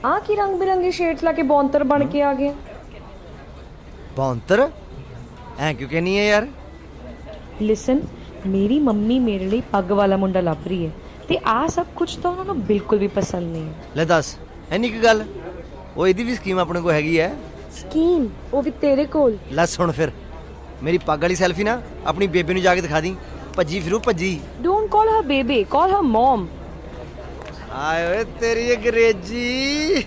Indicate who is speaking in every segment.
Speaker 1: ਆ ਕੀ ਰੰਗ ਬਿਰੰਗੇ ਸ਼ੇਡਸ ਲਾ ਕੇ ਬੌਂਤਰ ਬਣ ਕੇ ਆ ਗਏ।
Speaker 2: ਬੌਂਤਰ ਐ ਕਿਉਂ ਕਹਿਨੀ ਹੈ ਯਾਰ?
Speaker 1: ਲਿਸਨ, ਮੇਰੀ ਮੰਮੀ ਮੇਰੇ ਲਈ ਪੱਗ ਵਾਲਾ ਮੁੰਡਾ ਲੱਭ ਰਹੀ ਹੈ ਤੇ ਆ ਸਭ ਕੁਝ ਤਾਂ ਉਹਨਾਂ ਨੂੰ ਬਿਲਕੁਲ ਵੀ ਪਸੰਦ ਨਹੀਂ ਹੈ।
Speaker 2: ਲੈ ਦੱਸ, ਐਨੀ ਕੀ ਗੱਲ? ਉਹ ਇਹਦੀ ਵੀ ਸਕੀਮ ਆਪਣੇ ਕੋਲ ਹੈਗੀ ਹੈ।
Speaker 1: ਸਕੀਮ? ਉਹ ਵੀ ਤੇਰੇ ਕੋਲ?
Speaker 2: ਲੈ ਸੁਣ ਫਿਰ, ਮੇਰੀ ਪੱਗ ਵਾਲੀ ਸੈਲਫੀ ਨਾ ਆਪਣੀ ਬੇਬੇ ਨੂੰ ਜਾ ਕੇ ਦਿਖਾ ਦੀ। ਭੱਜੀ ਫਿਰੂ ਭੱਜੀ।
Speaker 1: Don't call her baby, call her mum.
Speaker 2: ਆਏ ਓਏ ਤੇਰੀ ਅੰਗਰੇਜ਼ੀ।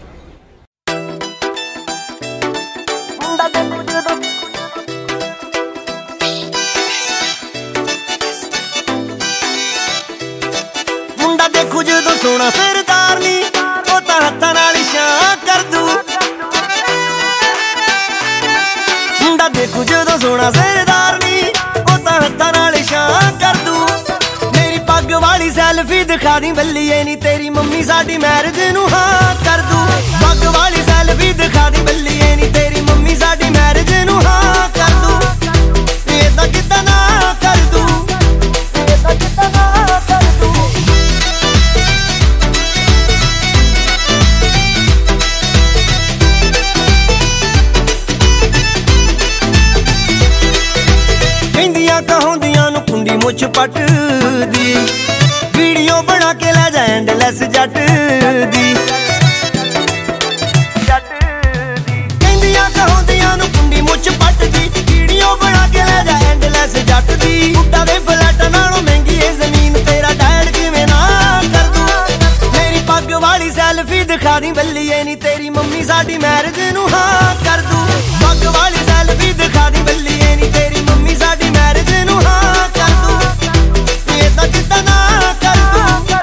Speaker 3: ਮੁੰਡਾ ਦੇਖੂ ਜਦੋਂ ਸੋਹਣਾ ਸਰਦਾਰ ਨੀ, ਉਹ ਤਾਂ ਹੱਥਾਂ ਨਾਲ ਇਸ਼ਾਰਾ ਕਰ ਦੂ। ਮੁੰਡਾ ਦੇਖੂ ਜਦੋਂ ਸੋਹਣਾ ਸਰਦਾਰ ਨੀ, ਉਹ ਤਾਂ ਹੱਥਾਂ ਨਾਲ ਇਸ਼ਾਰਾ ਕਰ ਦੂ। ਮੇਰੀ ਪੱਗ ਵਾਲੀ ਸੈਲਫੀ ਦਿਖਾ ਦੀ ਬੱਲੀਏ ਨੀ, ਤੇਰੀ ਮੰਮੀ ਸਾਡੀ ਮੈਰਿਜ ਨੂੰ ਹਾਂ ਕਰ ਦੂ। ਪੱਗ ਵਾਲੀ ਸੈਲਫੀ ਦਿਖਾ ਦੀ ਬੱਲੀਏ ਨੀ, ਤੇਰੀ ਮੰਮੀ ਸਾਡੀ ਮੈਰਿਜ ਨੂੰ ਹਾਂ ਕਰ ਦੂ। ਏਦਾਂ ਕਿੱਦਾਂ ਨਾ ਕਰ ਦੂ, ਏਦਾਂ ਕਿੱਦਾਂ ਨਾ ਕਰ ਦੂ। ਕਹਿੰਦੀਆਂ ਕਹਾਉਂਦੀਆਂ ਨੂੰ ਕੁੰਡੀ ਮੁੱਛ ਪੱਟਦੀ, ਵੀਡੀਓ ਬਣਾ ਕੇ ਲੈ ਜਾ ਐਂਡਲੈਸ ਜੱਟ ਦੀ। ਕਹਿੰਦੀਆਂ ਕਹਾਉਂਦੀਆਂ ਨੂੰ ਕੁੰਡੀ ਮੁੱਛ ਪੱਟਦੀ, ਵੀਡੀਓ ਬਣਾ ਕੇ ਲੈ ਜਾ ਐਂਡਲੈਸ ਜੱਟ ਦੀ। ਬੁੱਢਾ ਦੇ ਫਲੈਟ ਨਾਲੋਂ ਮਹਿੰਗੀ ਏ ਜ਼ਮੀਨ, ਤੇਰਾ ਡੈਡ ਕਿਵੇਂ ਨਾ ਕਰ ਦੂ। ਮੇਰੀ ਪੱਗ ਵਾਲੀ ਸੈਲਫੀ ਦਿਖਾ ਦੀ ਬੱਲੀਏ ਨੀ, ਤੇਰੀ ਮੰਮੀ ਸਾਡੀ ਮੈਰਿਜ ਨੂੰ ਹਾਂ ਕਰ ਦੂ। ਪੱਗ ਵਾਲੀ ਸੈਲਫੀ ਦਿਖਾ ਦੀ ਬੱਲੀਏ ਨੀ, ਤੇਰੀ ਮੰਮੀ ਸਾਡੀ ਮੈਰਿਜ ਨੂੰ ਹਾਂ ਕਰ ਦੂ। ਏਦਾਂ ਕਿੱਦਾਂ ਨਾ ਕਰ ਦੂ।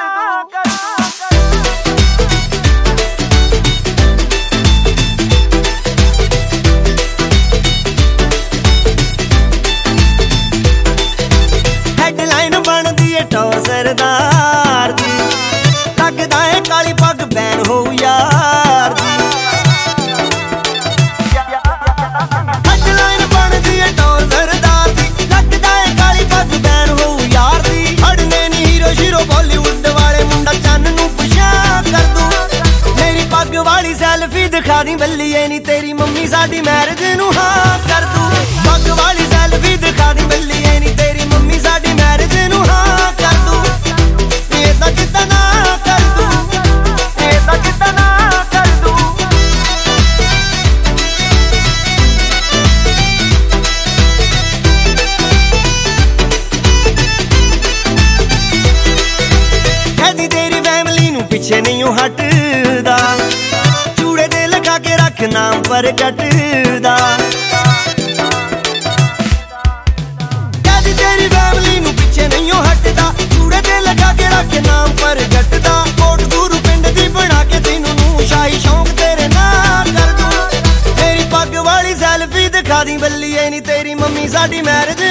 Speaker 3: ਹੈਡਲਾਈਨ ਬਣਦੀ ਏ ਟੌਰ ਸਰਦਾਰ ਦੀ, ਲੱਗਦਾ ਏ ਕਾਲੀ ਪੱਗ ਬੈਨ ਹੋਊ ਯਾਰ ਦੀ। ਹੈਡਲਾਈਨ ਬਣਦੀ ਏ ਟੌਰ ਸਰਦਾਰ ਦੀ, ਲੱਗਦਾ ਏ ਕਾਲੀ ਪੱਗ ਬੈਨ ਹੋਊ ਯਾਰ ਦੀ। ਹੜਨੇ ਨੀ ਹੀਰੋ ਸ਼ੀਰੋ ਬਾਲੀਵੁੱਡ ਵਾਲੇ, ਮੁੰਡਾ ਚੰਨ ਨੂੰ ਪਛਾਣ ਕਰ ਦੂ। ਮੇਰੀ ਪੱਗ ਵਾਲੀ ਸੈਲਫੀ ਦਿਖਾ ਦੀ ਬੱਲੀਏ ਨੀ, ਤੇਰੀ ਮੰਮੀ ਸਾਡੀ ਮੈਰਿਜ ਨੂੰ ਹਾਂ ਕਰ ਦੂ। ਪੱਗ ਵਾਲੀ ਸੈਲਫੀ ਦਿਖਾ ਦੀ ਬੱਲੀਏ ਨੀ, ਤੇਰੀ ਮੰਮੀ ਸਾਡੀ ਮੈਰਿਜ ਨੂੰ ਹਾਂ ਕਰ ਦੂ। ਏਦਾਂ ਕਿੱਦਾਂ ਨਾ ਕਰ ਦੂ, ਏਦਾਂ ਕਿੱਦਾਂ ਨਾ ਕਰ ਦੂ। ਕਹਿੰਦੀ ਤੇਰੀ ਫੈਮਿਲੀ ਨੂੰ ਪਿੱਛੇ ਨਹੀਂ ਉਹ ਹਟਦਾ, ਚੂੜੇ ਦੇ ਲਗਾ ਕੇ ਰੱਖ ਨਾਮ ਪ੍ਰਗਟ ਦਾ। ਕਹਿੰਦੀ ਤੇਰੀ ਫੈਮਿਲੀ ਨੂੰ ਪਿੱਛੇ ਨਹੀਂ ਉਹ ਹਟਦਾ, ਚੂੜੇ ਦੇ ਲਗਾ ਕੇ ਰੱਖ ਨਾਮ ਪ੍ਰਗਟ ਦਾ। ਕੋਟ ਗੁਰੂ ਪਿੰਡ ਦੀ ਬਣਾ ਕੇ ਤੈਨੂੰ ਨੂੰ ਸ਼ਾਹੀ ਸ਼ੌਂਕ ਤੇਰੇ ਨਾਲ ਕਰ ਦੂ। ਤੇਰੀ ਪੱਗ ਵਾਲੀ ਸੈਲਫੀ ਦਿਖਾ ਦੀ ਬੱਲੀਏ ਨੀ, ਤੇਰੀ ਮੰਮੀ ਸਾਡੀ ਮੈਰਿਜ